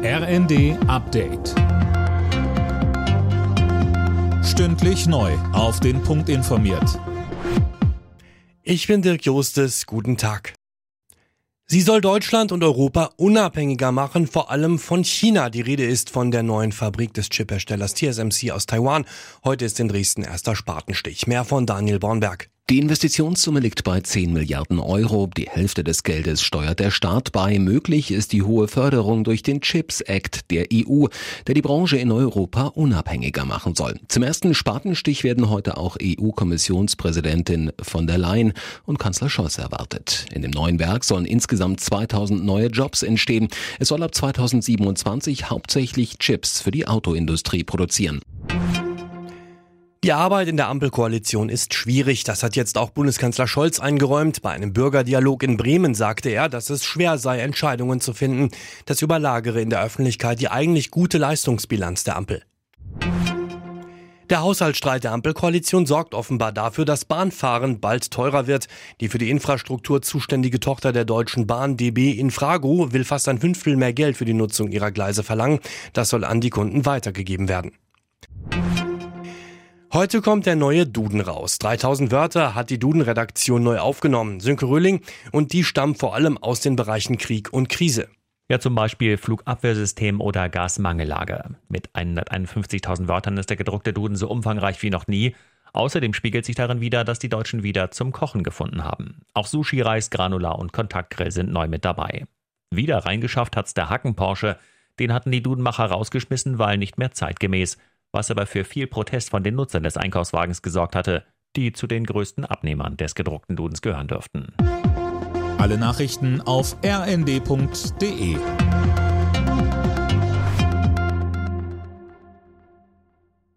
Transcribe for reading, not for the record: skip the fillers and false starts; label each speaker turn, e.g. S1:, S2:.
S1: RND Update. Stündlich neu auf den Punkt informiert.
S2: Ich bin Dirk Jostes, guten Tag. Sie soll Deutschland und Europa unabhängiger machen, vor allem von China. Die Rede ist von der neuen Fabrik des Chipherstellers TSMC aus Taiwan. Heute ist in Dresden erster Spatenstich. Mehr von Daniel Bornberg.
S3: Die Investitionssumme liegt bei 10 Milliarden Euro. Die Hälfte des Geldes steuert der Staat bei. Möglich ist die hohe Förderung durch den Chips Act der EU, der die Branche in Europa unabhängiger machen soll. Zum ersten Spatenstich werden heute auch EU-Kommissionspräsidentin von der Leyen und Kanzler Scholz erwartet. In dem neuen Werk sollen insgesamt 2000 neue Jobs entstehen. Es soll ab 2027 hauptsächlich Chips für die Autoindustrie produzieren.
S2: Die Arbeit in der Ampelkoalition ist schwierig. Das hat jetzt auch Bundeskanzler Scholz eingeräumt. Bei einem Bürgerdialog in Bremen sagte er, dass es schwer sei, Entscheidungen zu finden. Das überlagere in der Öffentlichkeit die eigentlich gute Leistungsbilanz der Ampel. Der Haushaltsstreit der Ampelkoalition sorgt offenbar dafür, dass Bahnfahren bald teurer wird. Die für die Infrastruktur zuständige Tochter der Deutschen Bahn, DB Infrago, will fast ein Fünftel mehr Geld für die Nutzung ihrer Gleise verlangen. Das soll an die Kunden weitergegeben werden. Heute kommt der neue Duden raus. 3000 Wörter hat die Duden-Redaktion neu aufgenommen. Sönke Röhling, und die stammen vor allem aus den Bereichen Krieg und Krise.
S4: Ja, zum Beispiel Flugabwehrsystem oder Gasmangellage. Mit 151.000 Wörtern ist der gedruckte Duden so umfangreich wie noch nie. Außerdem spiegelt sich darin wider, dass die Deutschen wieder zum Kochen gefunden haben. Auch Sushi, Reis, Granular und Kontaktgrill sind neu mit dabei. Wieder reingeschafft hat's der Hacken-Porsche. Den hatten die Dudenmacher rausgeschmissen, weil nicht mehr zeitgemäß. Was aber für viel Protest von den Nutzern des Einkaufswagens gesorgt hatte, die zu den größten Abnehmern des gedruckten Dudens gehören dürften.
S1: Alle Nachrichten auf rnd.de.